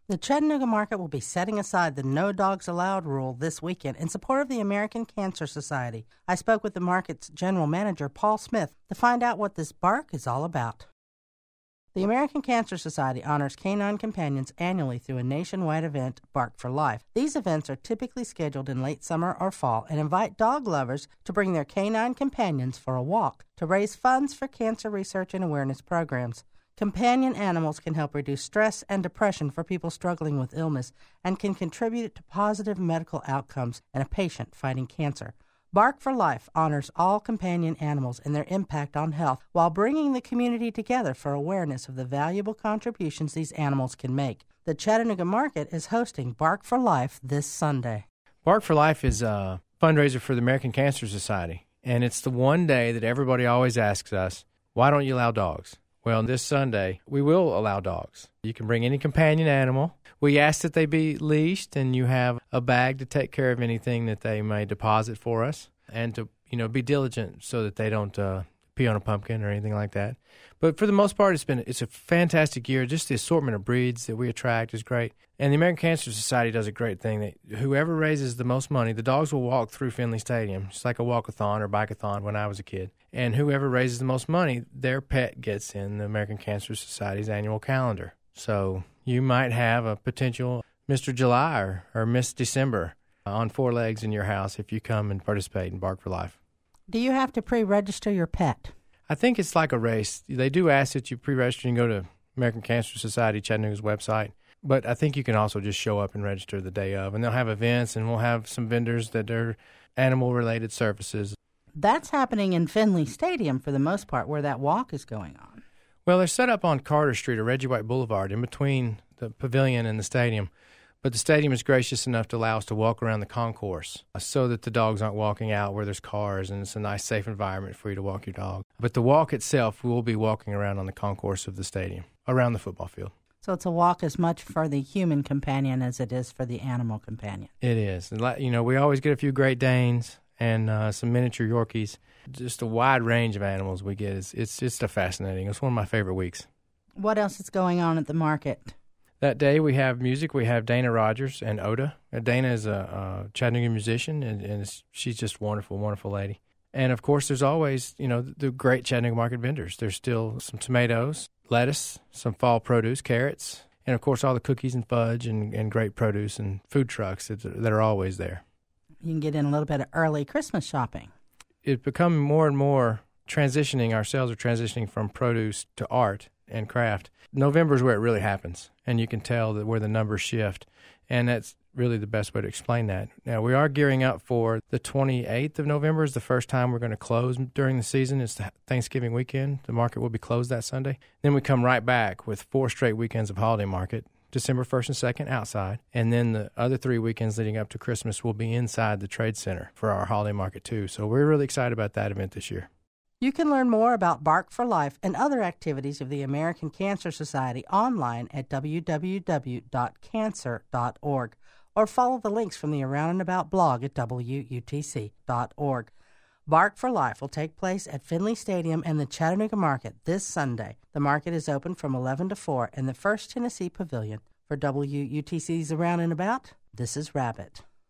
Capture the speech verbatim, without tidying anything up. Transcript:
The Chattanooga Market will be setting aside the No Dogs Allowed rule this weekend in support of the American Cancer Society. I spoke with the market's general manager, Paul Smith, to find out what this bark is all about. The American Cancer Society honors canine companions annually through a nationwide event, Bark for Life. These events are typically scheduled in late summer or fall and invite dog lovers to bring their canine companions for a walk to raise funds for cancer research and awareness programs. Companion animals can help reduce stress and depression for people struggling with illness and can contribute to positive medical outcomes in a patient fighting cancer. Bark for Life honors all companion animals and their impact on health while bringing the community together for awareness of the valuable contributions these animals can make. The Chattanooga Market is hosting Bark for Life this Sunday. Bark for Life is a fundraiser for the American Cancer Society, and it's the one day that everybody always asks us, why don't you allow dogs? Well, this Sunday, we will allow dogs. You can bring any companion animal. We ask that they be leashed and you have a bag to take care of anything that they may deposit for us and to, you know, be diligent so that they don't uh, pee on a pumpkin or anything like that. But for the most part, it's been it's a fantastic year. Just the assortment of breeds that we attract is great. And the American Cancer Society does a great thing. That whoever raises the most money, the dogs will walk through Finley Stadium. It's like a walkathon or bikeathon when I was a kid. And whoever raises the most money, their pet gets in the American Cancer Society's annual calendar. So you might have a potential Mister July or, or Miss December on four legs in your house if you come and participate in Bark for Life. Do you have to pre-register your pet? I think it's like a race. They do ask that you pre-register and go to American Cancer Society Chattanooga's website. But I think you can also just show up and register the day of. And they'll have events, and we'll have some vendors that are animal-related services. That's happening in Finley Stadium for the most part, where that walk is going on. Well, they're set up on Carter Street or Reggie White Boulevard in between the pavilion and the stadium. But the stadium is gracious enough to allow us to walk around the concourse so that the dogs aren't walking out where there's cars, and it's a nice, safe environment for you to walk your dog. But the walk itself, we will be walking around on the concourse of the stadium, around the football field. So it's a walk as much for the human companion as it is for the animal companion. It is. You know, we always get a few Great Danes and uh, some miniature Yorkies. Just a wide range of animals we get. It's, it's just a fascinating. It's one of my favorite weeks. What else is going on at the market? That day we have music. We have Dana Rogers and Oda. Dana is a, a Chattanooga musician, and, and it's, she's just a wonderful, wonderful lady. And, of course, there's always, you know, the great Chattanooga Market vendors. There's still some tomatoes, lettuce, some fall produce, carrots, and, of course, all the cookies and fudge and, and great produce and food trucks that, that are always there. You can get in a little bit of early Christmas shopping. It's become more and more transitioning. Our sales are transitioning from produce to art and craft. November is where it really happens, and you can tell that where the numbers shift, and that's really the best way to explain that. Now, we are gearing up for the twenty-eighth of November is the first time we're going to close during the season. It's the Thanksgiving weekend. The market will be closed that Sunday. Then we come right back with four straight weekends of holiday market, December first and second outside, and then the other three weekends leading up to Christmas will be inside the Trade Center for our holiday market too. So we're really excited about that event this year. You can learn more about Bark for Life and other activities of the American Cancer Society online at w w w dot cancer dot org or follow the links from the Around and About blog at w u t c dot org. Bark for Life will take place at Finley Stadium and the Chattanooga Market this Sunday. The market is open from eleven to four in the First Tennessee Pavilion. For W U T C's Around and About, this is Rabbit.